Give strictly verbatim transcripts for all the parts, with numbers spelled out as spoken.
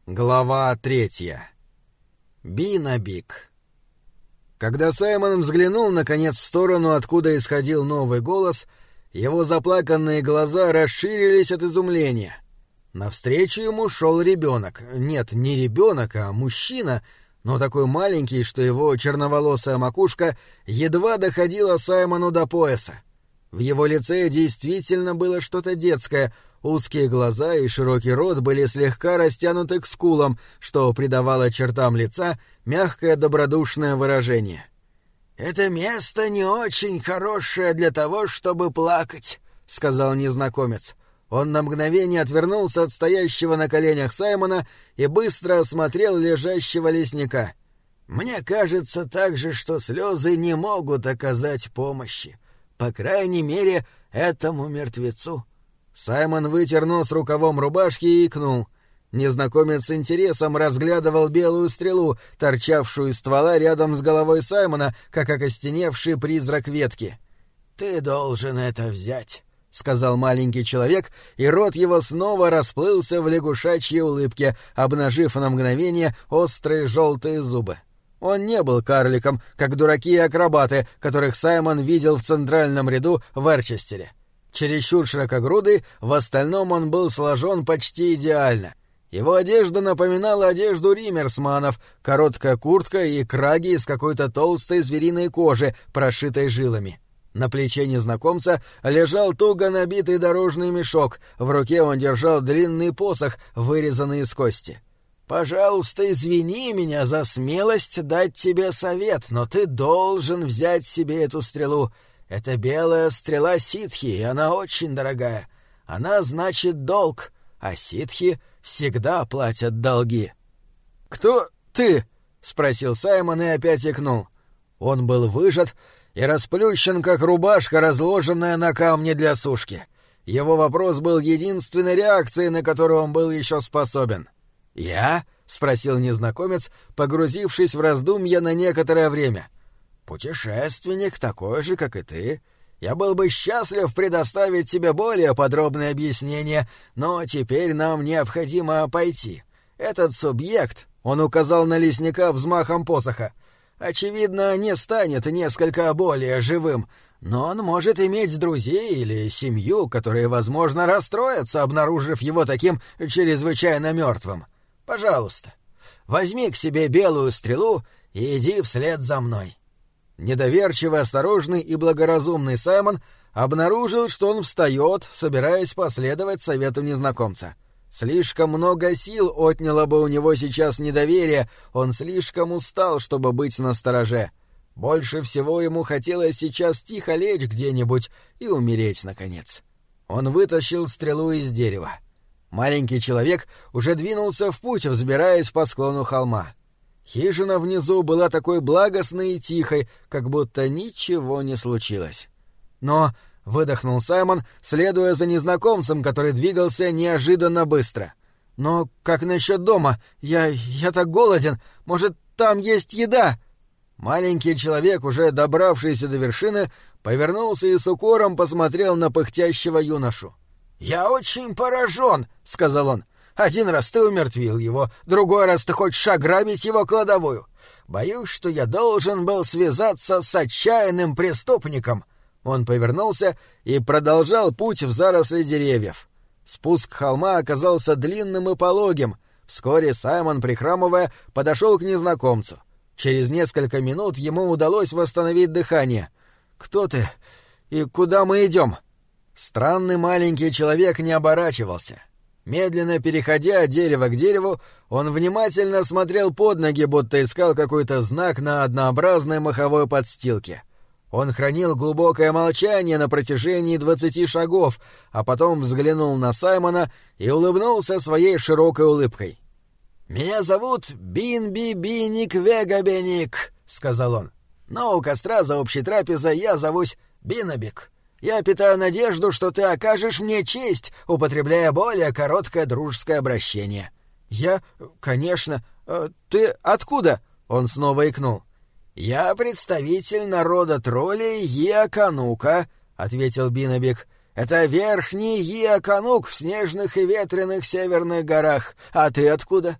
Глава третья. Бинобик. Когда Саймон взглянул, наконец, в сторону, откуда исходил новый голос, его заплаканные глаза расширились от изумления. Навстречу ему шел ребенок. Нет, не ребенок, а мужчина, но такой маленький, что его черноволосая макушка едва доходила Саймону до пояса. В его лице действительно было что-то детское. Узкие глаза и широкий рот были слегка растянуты к скулам, что придавало чертам лица мягкое добродушное выражение. «Это место не очень хорошее для того, чтобы плакать», — сказал незнакомец. Он на мгновение отвернулся от стоящего на коленях Саймона и быстро осмотрел лежащего лесника. «Мне кажется также, что слезы не могут оказать помощи. По крайней мере, этому мертвецу». Саймон вытер нос рукавом рубашки и икнул. Незнакомец с интересом разглядывал белую стрелу, торчавшую из ствола рядом с головой Саймона, как окостеневший призрак ветки. «Ты должен это взять», — сказал маленький человек, и рот его снова расплылся в лягушачьей улыбке, обнажив на мгновение острые желтые зубы. Он не был карликом, как дураки и акробаты, которых Саймон видел в центральном ряду в Эрчестере. Чересчур широкогрудый, в остальном он был сложен почти идеально. Его одежда напоминала одежду риммерсманов, короткая куртка и краги из какой-то толстой звериной кожи, прошитой жилами. На плече незнакомца лежал туго набитый дорожный мешок, в руке он держал длинный посох, вырезанный из кости. «Пожалуйста, извини меня за смелость дать тебе совет, но ты должен взять себе эту стрелу. Это белая стрела ситхи, и она очень дорогая. Она значит долг, а ситхи всегда платят долги». «Кто ты?» — спросил Саймон и опять икнул. Он был выжат и расплющен, как рубашка, разложенная на камне для сушки. Его вопрос был единственной реакцией, на которую он был еще способен. «Я?» — спросил незнакомец, погрузившись в раздумья на некоторое время. «Путешественник такой же, как и ты. Я был бы счастлив предоставить тебе более подробное объяснение, но теперь нам необходимо пойти. Этот субъект, — он указал на лесника взмахом посоха, — очевидно, не станет несколько более живым, но он может иметь друзей или семью, которые, возможно, расстроятся, обнаружив его таким чрезвычайно мертвым. Пожалуйста, возьми к себе белую стрелу и иди вслед за мной». Недоверчиво, осторожный и благоразумный Саймон обнаружил, что он встает, собираясь последовать совету незнакомца. Слишком много сил отняло бы у него сейчас недоверие, он слишком устал, чтобы быть настороже. Больше всего ему хотелось сейчас тихо лечь где-нибудь и умереть, наконец. Он вытащил стрелу из дерева. Маленький человек уже двинулся в путь, взбираясь по склону холма. Хижина внизу была такой благостной и тихой, как будто ничего не случилось. Но, — выдохнул Саймон, следуя за незнакомцем, который двигался неожиданно быстро. — Но как насчет дома? Я... я так голоден. Может, там есть еда? Маленький человек, уже добравшийся до вершины, повернулся и с укором посмотрел на пыхтящего юношу. — «Я очень поражен», — сказал он. «Один раз ты умертвил его, другой раз ты хочешь ограбить его кладовую. Боюсь, что я должен был связаться с отчаянным преступником». Он повернулся и продолжал путь в заросли деревьев. Спуск холма оказался длинным и пологим. Вскоре Саймон, прихрамывая, подошел к незнакомцу. Через несколько минут ему удалось восстановить дыхание. «Кто ты? И куда мы идем?» Странный маленький человек не оборачивался. Медленно переходя от дерева к дереву, он внимательно смотрел под ноги, будто искал какой-то знак на однообразной маховой подстилке. Он хранил глубокое молчание на протяжении двадцати шагов, а потом взглянул на Саймона и улыбнулся своей широкой улыбкой. «Меня зовут Бин-Би-Биник Вегабеник», — сказал он. «Но у костра за общей трапезой я зовусь Бинобик. Я питаю надежду, что ты окажешь мне честь, употребляя более короткое дружеское обращение». «Я... конечно... Ты откуда?» — он снова икнул. «Я представитель народа троллей Иаканука», — ответил Бинобик. «Это верхний Иаканук в снежных и ветреных северных горах. А ты откуда?»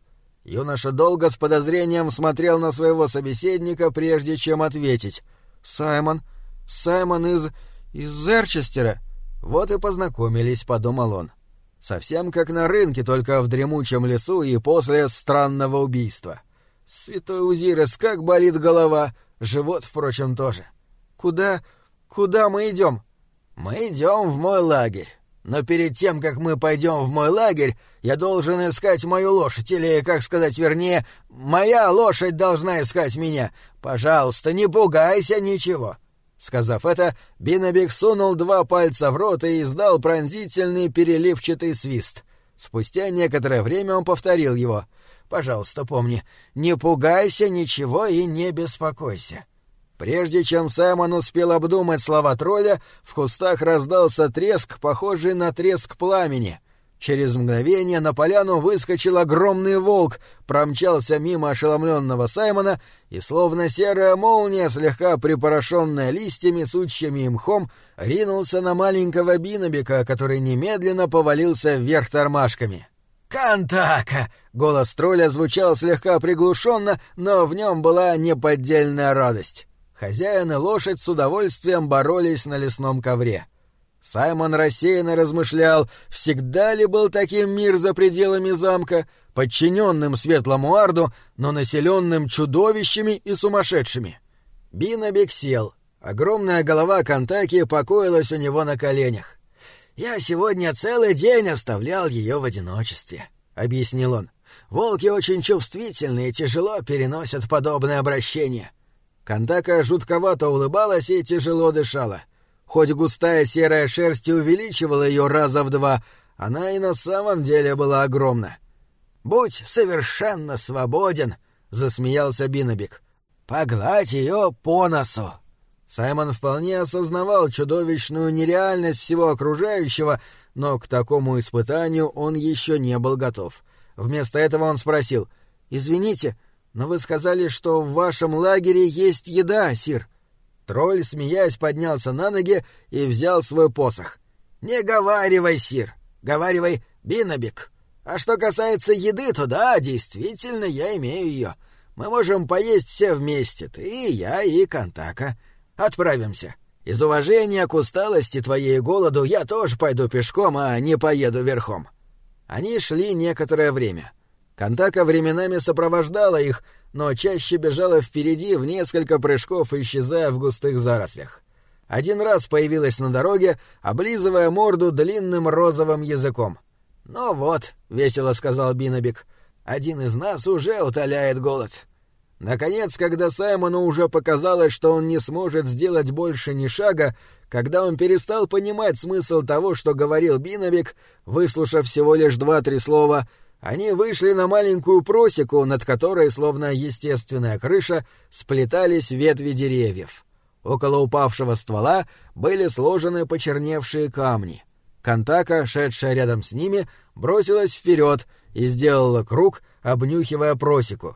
Юноша долго с подозрением смотрел на своего собеседника, прежде чем ответить. «Саймон? Саймон из... из Эрчестера?» «Вот и познакомились», — подумал он. «Совсем как на рынке, только в дремучем лесу и после странного убийства. Святой Узирес, как болит голова, живот, впрочем, тоже. Куда... куда мы идем?» «Мы идем в мой лагерь. Но перед тем, как мы пойдем в мой лагерь, я должен искать мою лошадь, или, как сказать вернее, моя лошадь должна искать меня. Пожалуйста, не пугайся ничего». Сказав это, Биннебик сунул два пальца в рот и издал пронзительный переливчатый свист. Спустя некоторое время он повторил его. «Пожалуйста, помни, не пугайся ничего и не беспокойся». Прежде чем Саймон успел обдумать слова тролля, в кустах раздался треск, похожий на треск пламени. Через мгновение на поляну выскочил огромный волк, промчался мимо ошеломленного Саймона и, словно серая молния, слегка припорошенная листьями, сучьями и мхом, ринулся на маленького Биннебика, который немедленно повалился вверх тормашками. «Кантака!» — голос тролля звучал слегка приглушенно, но в нем была неподдельная радость. Хозяин и лошадь с удовольствием боролись на лесном ковре. Саймон рассеянно размышлял, всегда ли был таким мир за пределами замка, подчиненным светлому Арду, но населенным чудовищами и сумасшедшими. Биннебик сел. Огромная голова Кантаки покоилась у него на коленях. «Я сегодня целый день оставлял ее в одиночестве», — объяснил он. «Волки очень чувствительны и тяжело переносят подобное обращение». Кантака жутковато улыбалась и тяжело дышала. Хоть густая серая шерсть и увеличивала ее раза в два, она и на самом деле была огромна. «Будь совершенно свободен», — засмеялся Биннебик. «Погладь ее по носу». Саймон вполне осознавал чудовищную нереальность всего окружающего, но к такому испытанию он еще не был готов. Вместо этого он спросил: «Извините, но вы сказали, что в вашем лагере есть еда, сир». Тролль, смеясь, поднялся на ноги и взял свой посох. «Не говаривай, сир, говаривай Биннебик. А что касается еды, то да, действительно, я имею ее. Мы можем поесть все вместе, ты, я и Кантака. Отправимся. Из уважения к усталости твоей и голоду я тоже пойду пешком, а не поеду верхом». Они шли некоторое время. Кантака временами сопровождала их, но чаще бежала впереди в несколько прыжков, исчезая в густых зарослях. Один раз появилась на дороге, облизывая морду длинным розовым языком. «Ну вот», — весело сказал Биннебик, — «один из нас уже утоляет голод». Наконец, когда Саймону уже показалось, что он не сможет сделать больше ни шага, когда он перестал понимать смысл того, что говорил Биннебик, выслушав всего лишь два-три слова, они вышли на маленькую просеку, над которой, словно естественная крыша, сплетались ветви деревьев. Около упавшего ствола были сложены почерневшие камни. Кантака, шедшая рядом с ними, бросилась вперед и сделала круг, обнюхивая просеку.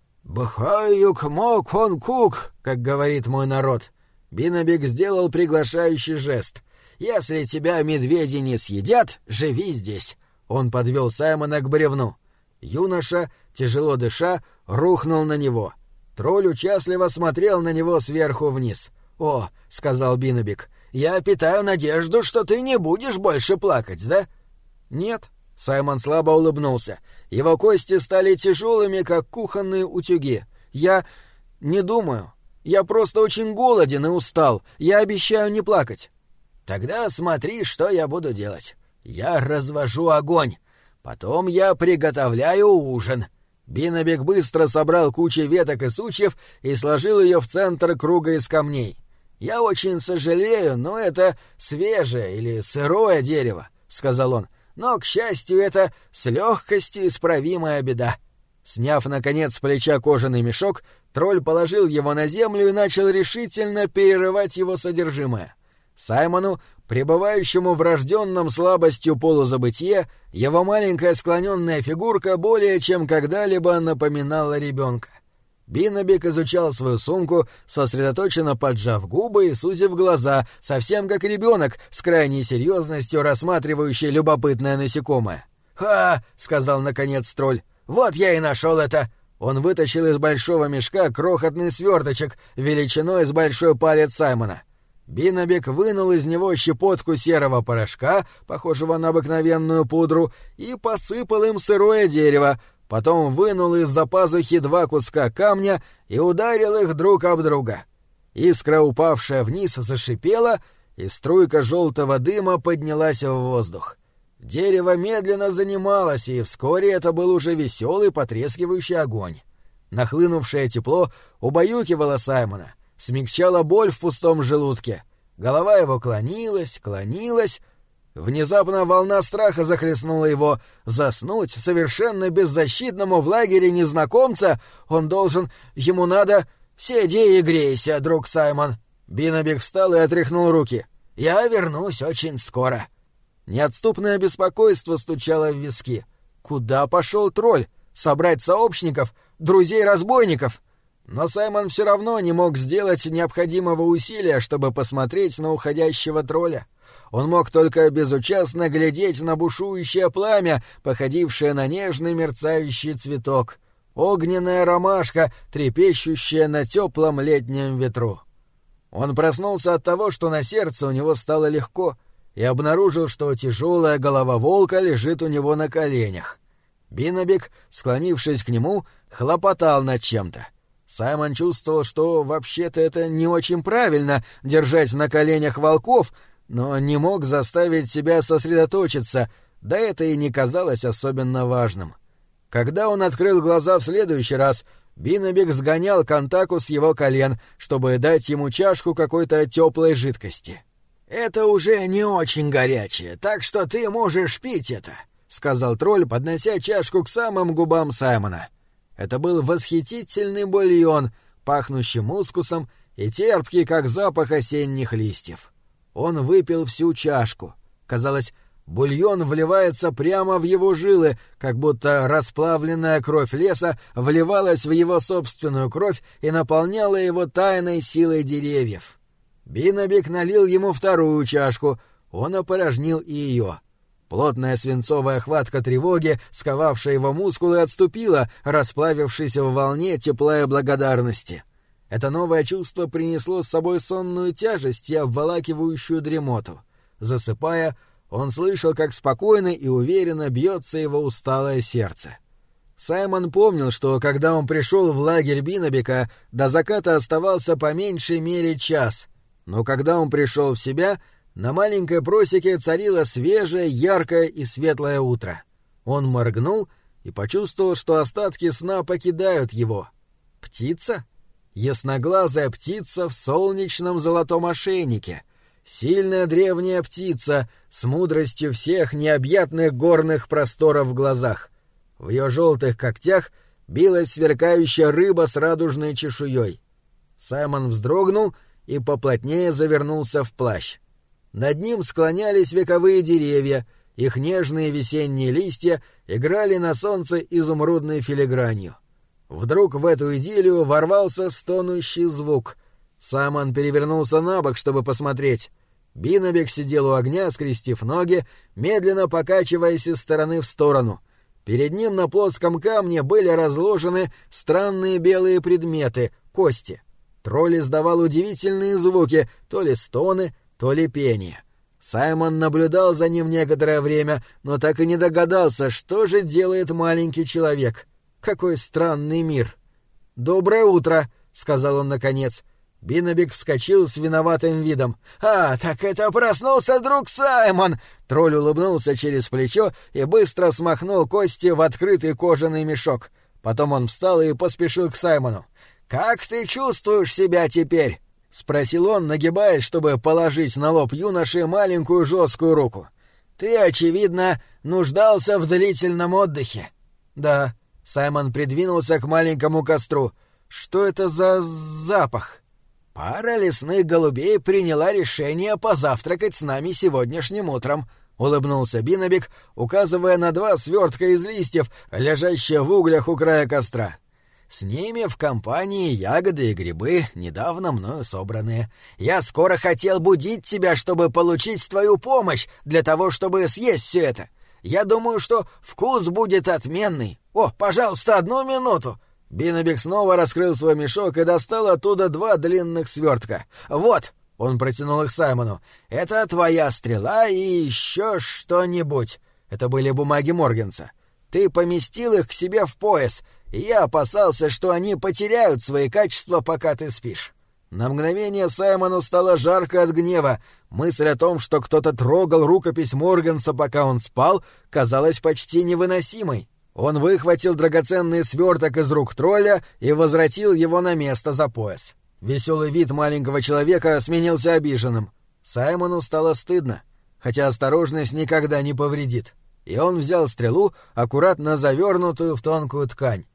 «Бхаюк-мок-он-кук», как говорит мой народ. Биннебик сделал приглашающий жест. «Если тебя медведи не съедят, живи здесь». Он подвел Саймона к бревну. Юноша, тяжело дыша, рухнул на него. Тролль участливо смотрел на него сверху вниз. «О», — сказал Биннебик, — «я питаю надежду, что ты не будешь больше плакать, да?» «Нет». Саймон слабо улыбнулся. Его кости стали тяжелыми, как кухонные утюги. «Я... не думаю. Я просто очень голоден и устал. Я обещаю не плакать». «Тогда смотри, что я буду делать. Я развожу огонь. Потом я приготовляю ужин». Биннебик быстро собрал кучу веток и сучьев и сложил ее в центр круга из камней. «Я очень сожалею, но это свежее или сырое дерево», — сказал он. «Но, к счастью, это с легкостью исправимая беда». Сняв, наконец, с плеча кожаный мешок, тролль положил его на землю и начал решительно перерывать его содержимое. Саймону, пребывающему врожденном слабостью полузабытия, его маленькая склоненная фигурка более чем когда-либо напоминала ребенка. Биннебик изучал свою сумку, сосредоточенно поджав губы и сузив глаза, совсем как ребенок, с крайней серьезностью рассматривающий любопытное насекомое. «Ха!» — сказал наконец тролль. Вот я и нашел это!» Он вытащил из большого мешка крохотный сверточек величиной с большой палец Саймона. Биннобик вынул из него щепотку серого порошка, похожего на обыкновенную пудру, и посыпал им сырое дерево, потом вынул из-за пазухи два куска камня и ударил их друг об друга. Искра, упавшая вниз, зашипела, и струйка желтого дыма поднялась в воздух. Дерево медленно занималось, и вскоре это был уже веселый потрескивающий огонь. Нахлынувшее тепло убаюкивало Саймона, смягчало боль в пустом желудке. Голова его клонилась, клонилась. Внезапно волна страха захлестнула его. Заснуть совершенно беззащитному в лагере незнакомца он должен... Ему надо... «Сиди и грейся, друг Саймон». Биннобик встал и отряхнул руки. «Я вернусь очень скоро». Неотступное беспокойство стучало в виски. Куда пошел тролль? Собрать сообщников? Друзей-разбойников? Но Саймон все равно не мог сделать необходимого усилия, чтобы посмотреть на уходящего тролля. Он мог только безучастно глядеть на бушующее пламя, походившее на нежный мерцающий цветок. Огненная ромашка, трепещущая на теплом летнем ветру. Он проснулся от того, что на сердце у него стало легко, и обнаружил, что тяжелая голова волка лежит у него на коленях. Биннобик, склонившись к нему, хлопотал над чем-то. Саймон чувствовал, что вообще-то это не очень правильно — держать на коленях волков, но не мог заставить себя сосредоточиться, да это и не казалось особенно важным. Когда он открыл глаза в следующий раз, Биннобик сгонял Контаку с его колен, чтобы дать ему чашку какой-то теплой жидкости. «Это уже не очень горячее, так что ты можешь пить это», — сказал тролль, поднося чашку к самым губам Саймона. Это был восхитительный бульон, пахнущий мускусом и терпкий, как запах осенних листьев. Он выпил всю чашку. Казалось, бульон вливается прямо в его жилы, как будто расплавленная кровь леса вливалась в его собственную кровь и наполняла его тайной силой деревьев. Биннобик налил ему вторую чашку, он опорожнил и ее. Плотная свинцовая хватка тревоги, сковавшая его мускулы, отступила, расплавившись в волне тепла и благодарности. Это новое чувство принесло с собой сонную тяжесть и обволакивающую дремоту. Засыпая, он слышал, как спокойно и уверенно бьется его усталое сердце. Саймон помнил, что когда он пришел в лагерь Биннобика, до заката оставался по меньшей мере час, но когда он пришел в себя, на маленькой просеке царило свежее, яркое и светлое утро. Он моргнул и почувствовал, что остатки сна покидают его. Птица? Ясноглазая птица в солнечном золотом ошейнике. Сильная древняя птица с мудростью всех необъятных горных просторов в глазах. В ее желтых когтях билась сверкающая рыба с радужной чешуей. Саймон вздрогнул и поплотнее завернулся в плащ. Над ним склонялись вековые деревья, их нежные весенние листья играли на солнце изумрудной филигранью. Вдруг в эту идиллию ворвался стонущий звук. Саймон перевернулся на бок, чтобы посмотреть. Биннобик сидел у огня, скрестив ноги, медленно покачиваясь из стороны в сторону. Перед ним на плоском камне были разложены странные белые предметы — кости. Тролль издавал удивительные звуки, то ли стоны, то ли пение. Саймон наблюдал за ним некоторое время, но так и не догадался, что же делает маленький человек. Какой странный мир. «Доброе утро», — сказал он наконец. Биннобик вскочил с виноватым видом. «А, так это проснулся друг Саймон!» Тролль улыбнулся через плечо и быстро смахнул кости в открытый кожаный мешок. Потом он встал и поспешил к Саймону. «Как ты чувствуешь себя теперь?» — спросил он, нагибаясь, чтобы положить на лоб юноши маленькую жесткую руку. «Ты, очевидно, нуждался в длительном отдыхе». «Да». Саймон придвинулся к маленькому костру. «Что это за запах?» «Пара лесных голубей приняла решение позавтракать с нами сегодняшним утром», — улыбнулся Биннобик, указывая на два свертка из листьев, лежащие в углях у края костра. «С ними в компании ягоды и грибы, недавно мною собранные. Я скоро хотел будить тебя, чтобы получить твою помощь, для того, чтобы съесть все это. Я думаю, что вкус будет отменный. О, пожалуйста, одну минуту!» Биннебик снова раскрыл свой мешок и достал оттуда два длинных свертка. «Вот!» — он протянул их Саймону. «Это твоя стрела и еще что-нибудь». Это были бумаги Моргенса. «Ты поместил их к себе в пояс, и я опасался, что они потеряют свои качества, пока ты спишь». На мгновение Саймону стало жарко от гнева. Мысль о том, что кто-то трогал рукопись Моргенса, пока он спал, казалась почти невыносимой. Он выхватил драгоценный сверток из рук тролля и возвратил его на место за пояс. Веселый вид маленького человека сменился обиженным. Саймону стало стыдно, хотя осторожность никогда не повредит. И он взял стрелу, аккуратно завернутую в тонкую ткань.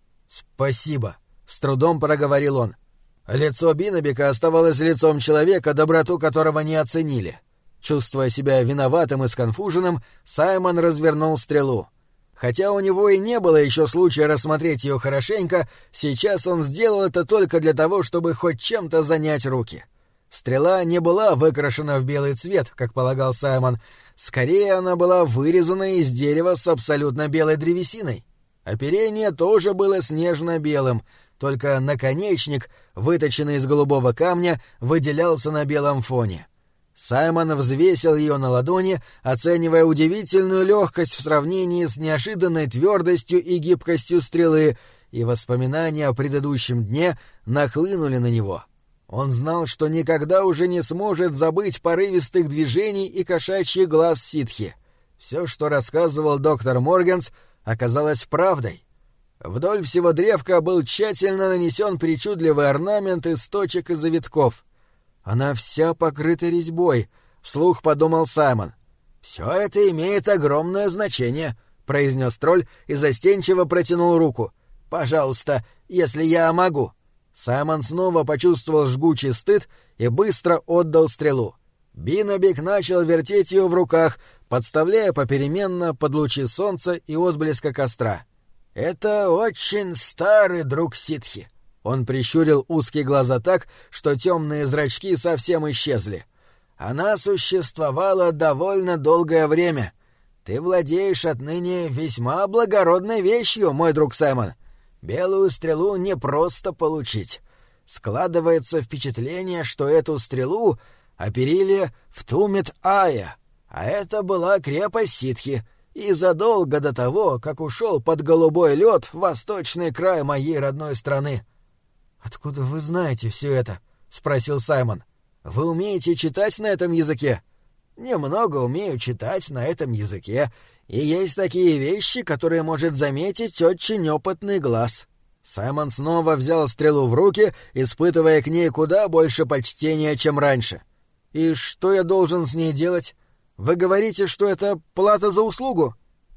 «Спасибо», — с трудом проговорил он. Лицо Биннебика оставалось лицом человека, доброту которого не оценили. Чувствуя себя виноватым и сконфуженным, Саймон развернул стрелу. Хотя у него и не было еще случая рассмотреть ее хорошенько, сейчас он сделал это только для того, чтобы хоть чем-то занять руки. Стрела не была выкрашена в белый цвет, как полагал Саймон. Скорее, она была вырезана из дерева с абсолютно белой древесиной. Оперение тоже было снежно-белым, только наконечник, выточенный из голубого камня, выделялся на белом фоне. Саймон взвесил ее на ладони, оценивая удивительную легкость в сравнении с неожиданной твердостью и гибкостью стрелы, и воспоминания о предыдущем дне нахлынули на него. Он знал, что никогда уже не сможет забыть порывистых движений и кошачьих глаз ситхи. Все, что рассказывал доктор Моргенс, оказалось правдой. Вдоль всего древка был тщательно нанесен причудливый орнамент из точек и завитков. «Она вся покрыта резьбой», — вслух подумал Саймон. «Все это имеет огромное значение», — произнес тролль и застенчиво протянул руку. «Пожалуйста, если я могу». Саймон снова почувствовал жгучий стыд и быстро отдал стрелу. Биннебик начал вертеть ее в руках, подставляя попеременно под лучи солнца и отблеска костра. «Это очень старый друг ситхи». Он прищурил узкие глаза так, что темные зрачки совсем исчезли. «Она существовала довольно долгое время. Ты владеешь отныне весьма благородной вещью, мой друг Саймон. Белую стрелу не просто получить. Складывается впечатление, что эту стрелу оперили в Тумит-Ая, а это была крепость ситхи, и задолго до того, как ушел под голубой лед в восточный край моей родной страны». «Откуда вы знаете все это?» — спросил Саймон. «Вы умеете читать на этом языке?» «Немного умею читать на этом языке, и есть такие вещи, которые может заметить очень опытный глаз». Саймон снова взял стрелу в руки, испытывая к ней куда больше почтения, чем раньше. «И что я должен с ней делать? Вы говорите, что это плата за услугу?»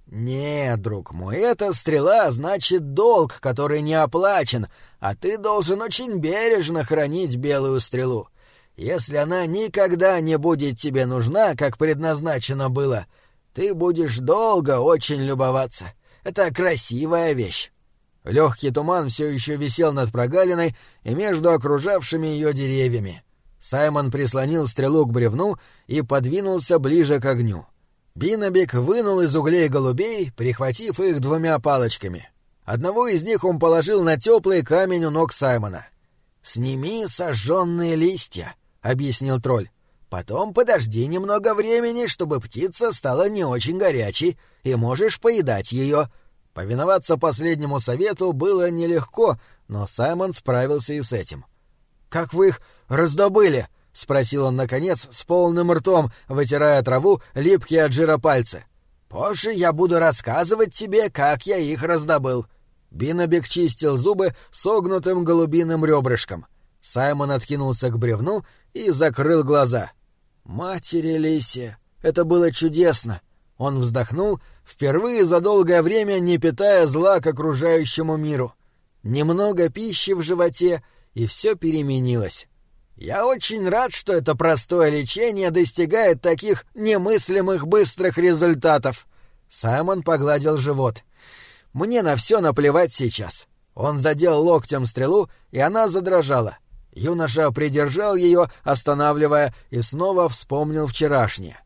«Нет, друг мой, эта стрела значит долг, который не оплачен, а ты должен очень бережно хранить белую стрелу. Если она никогда не будет тебе нужна, как предназначено было, ты будешь долго очень любоваться. Это красивая вещь». Легкий туман все еще висел над прогалиной и между окружавшими ее деревьями. Саймон прислонил стрелу к бревну и подвинулся ближе к огню. Биннебик вынул из углей голубей, прихватив их двумя палочками. Одного из них он положил на теплый камень у ног Саймона. «Сними сожженные листья», — объяснил тролль. «Потом подожди немного времени, чтобы птица стала не очень горячей, и можешь поедать ее». Повиноваться последнему совету было нелегко, но Саймон справился и с этим. «Как вы их раздобыли?» — спросил он, наконец, с полным ртом, вытирая траву, липкие от жира пальцы. «Позже я буду рассказывать тебе, как я их раздобыл». Биннебик чистил зубы согнутым голубиным ребрышком. Саймон откинулся к бревну и закрыл глаза. «Матери Лисе, это было чудесно!» Он вздохнул, впервые за долгое время не питая зла к окружающему миру. Немного пищи в животе, и все переменилось. «Я очень рад, что это простое лечение достигает таких немыслимых быстрых результатов». Саймон погладил живот. «Мне на все наплевать сейчас». Он задел локтем стрелу, и она задрожала. Юноша придержал ее, останавливая, и снова вспомнил вчерашнее.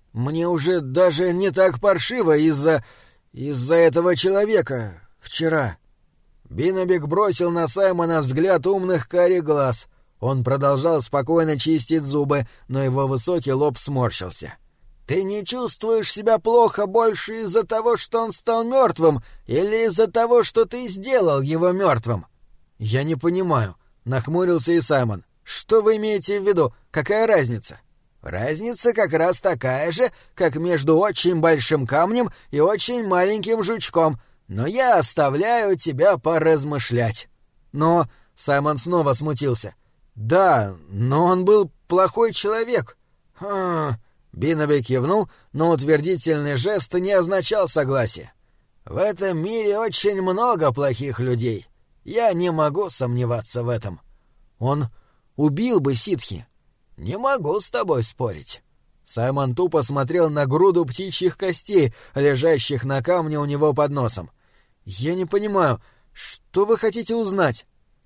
Мне уже даже не так паршиво из-за... из-за этого человека вчера». Биннебик бросил на Саймона взгляд умных карих глаз. Он продолжал спокойно чистить зубы, но его высокий лоб сморщился. «Ты не чувствуешь себя плохо больше из-за того, что он стал мертвым, или из-за того, что ты сделал его мертвым?» «Я не понимаю», — нахмурился и Саймон. «Что вы имеете в виду? Какая разница?» «Разница как раз такая же, как между очень большим камнем и очень маленьким жучком, но я оставляю тебя поразмышлять». «Но...» — Саймон снова смутился. «Да, но он был плохой человек». «Хм...» — Биннебик кивнул, но утвердительный жест не означал согласия. «В этом мире очень много плохих людей. Я не могу сомневаться в этом». «Он убил бы ситхи». «Не могу с тобой спорить». Саймон тупо смотрел на груду птичьих костей, лежащих на камне у него под носом. «Я не понимаю, что вы хотите узнать?»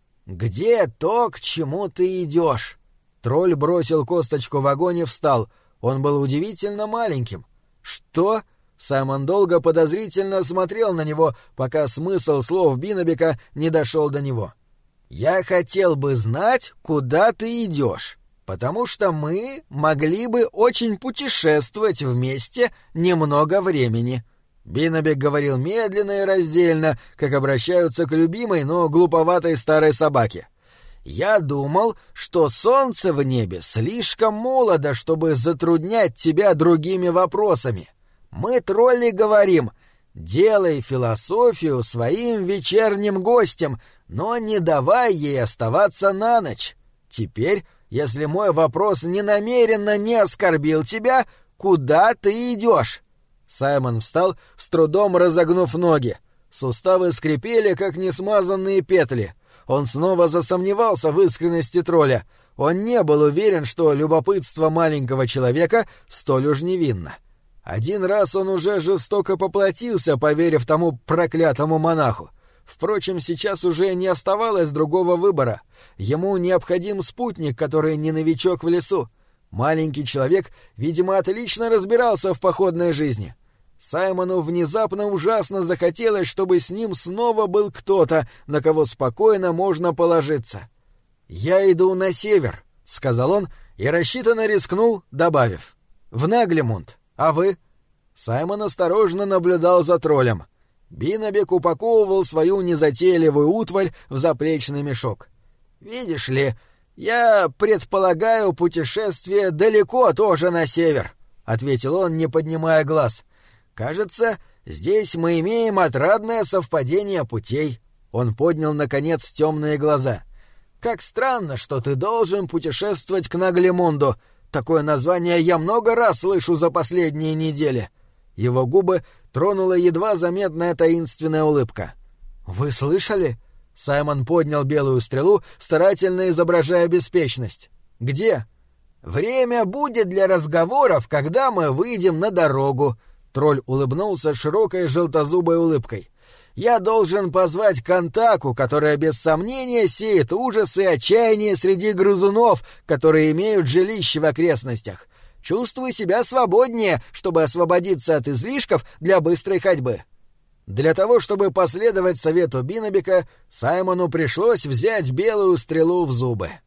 «Где то, к чему ты идешь?» Тролль бросил косточку в огонь и встал. Он был удивительно маленьким. «Что?» Саймон долго подозрительно смотрел на него, пока смысл слов Биннебика не дошел до него. «Я хотел бы знать, куда ты идешь, потому что мы могли бы очень путешествовать вместе немного времени». Биннебик говорил медленно и раздельно, как обращаются к любимой, но глуповатой старой собаке. «Я думал, что солнце в небе слишком молодо, чтобы затруднять тебя другими вопросами. Мы, тролли, говорим: делай философию своим вечерним гостем, но не давай ей оставаться на ночь. Теперь, если мой вопрос ненамеренно не оскорбил тебя, куда ты идешь?» Саймон встал, с трудом разогнув ноги. Суставы скрипели, как несмазанные петли. Он снова засомневался в искренности тролля. Он не был уверен, что любопытство маленького человека столь уж невинно. Один раз он уже жестоко поплатился, поверив тому проклятому монаху. Впрочем, сейчас уже не оставалось другого выбора. Ему необходим спутник, который не новичок в лесу. Маленький человек, видимо, отлично разбирался в походной жизни. Саймону внезапно ужасно захотелось, чтобы с ним снова был кто-то, на кого спокойно можно положиться. «Я иду на север», — сказал он и рассчитанно рискнул, добавив: «в Наглимунд. А вы?» Саймон осторожно наблюдал за троллем. Биннебик упаковывал свою незатейливую утварь в заплечный мешок. «Видишь ли, я предполагаю путешествие далеко тоже на север», — ответил он, не поднимая глаз. «Кажется, здесь мы имеем отрадное совпадение путей». Он поднял, наконец, темные глаза. «Как странно, что ты должен путешествовать к Наглимунду. Такое название я много раз слышу за последние недели». Его губы тронула едва заметная таинственная улыбка. «Вы слышали?» Саймон поднял белую стрелу, старательно изображая беспечность. «Где?» «Время будет для разговоров, когда мы выйдем на дорогу». Тролль улыбнулся широкой желтозубой улыбкой. «Я должен позвать Кантаку, которая без сомнения сеет ужас и отчаяние среди грызунов, которые имеют жилище в окрестностях. Чувствуй себя свободнее, чтобы освободиться от излишков для быстрой ходьбы». Для того, чтобы последовать совету Биннебика, Саймону пришлось взять белую стрелу в зубы.